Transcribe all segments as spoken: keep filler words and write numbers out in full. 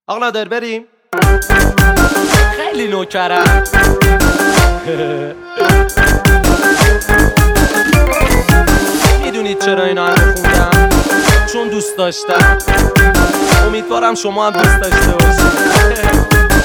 آقا نادر بریم. خیلی نوکرم. میدونید چرا اینا همه خوندم؟ چون دوست داشتم. امیدوارم شما هم دوست داشته باشید.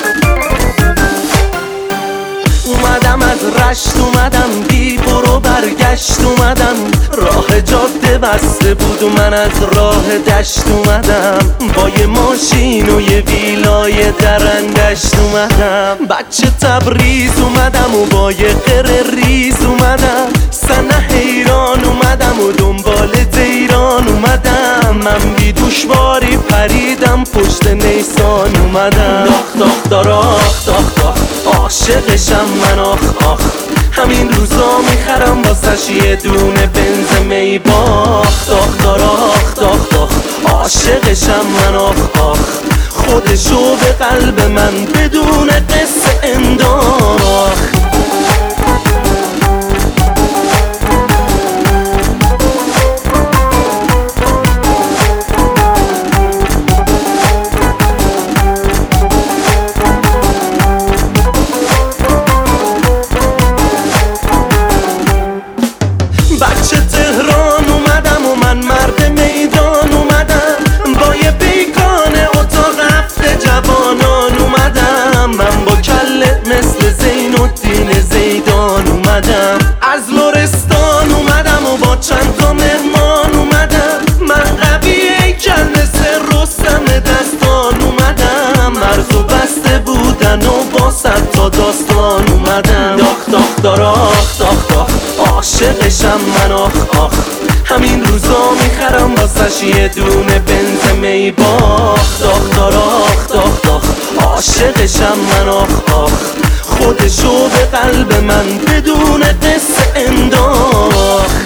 اومدم از رشت، اومدم بی برو برگشت، اومدم راه جاده بسته بود و من از راه دشت اومدم، با یه ماشین و یه ویلای درندشت اومدم، بچه تبریز اومدم و با یه قره ریز اومدم، سنه حیران اومدم و دنبال دیران اومدم، من بی دوشواری پریدم پشت نیسان اومدم، داخ داخ داراخ داخ داخ عاشقشم من آخ آخ، همین روزا میخرم واسش یه دونه بنز می باخ، داخ داراخ داخ داخ عاشقشم من آخ آخ، خودشو به قلب من بدون قصه انداخت. بچه تهران اومدم و من مرد میدان اومدم، با یه بیگانه اتاق هفت جوانان اومدم، من با کله مثل زین الدین زیدان اومدم، از لرستان اومدم و با چند تا مهمان اومدم، من قوی هیکل مثل رستم دستان اومدم، مرزو بسته بودن و با صد تا داستان اومدم، داخ داخ داراخ داخ داخ عاشقشم من آخ آخ، همین روزا میخرم واسش یه دونه بنز می باخ، داخ داراخ داخ داخ عاشقشم من آخ آخ، خودشو به قلب من بدون قصه انداخت.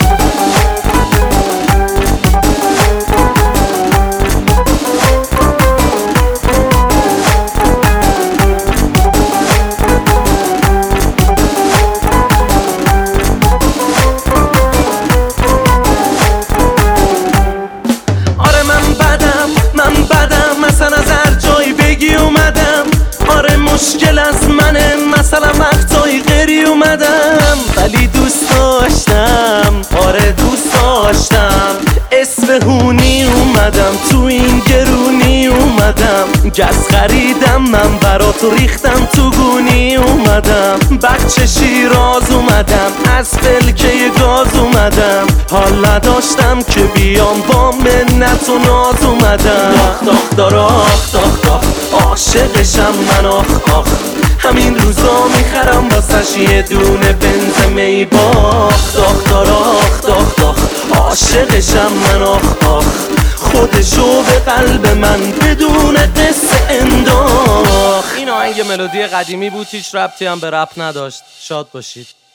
مشکل از منه مثلا وقتایی غیری اومدم، ولی دوست داشتم، آره دوست داشتم، اصفهونی اومدم تو این گرونی اومدم، گز خریدم من برات ریختم تو گونی اومدم، بچه شیراز اومدم از فلکه گاز اومدم، حال نداشتم که بیام با منت و ناز اومدم، داخ داخ داراخ داخ داخ عاشقشم من آخ آخ، همین روزا میخرم واسش یه دونه بنز می باخ، داخ داراخ داخ داخ عاشقشم من آخ آخ، خودشو به قلب من بدون قصه انداخت. این آهنگ ملودی قدیمی بود، هیچ ربطی هم به رپ نداشت. شاد باشید.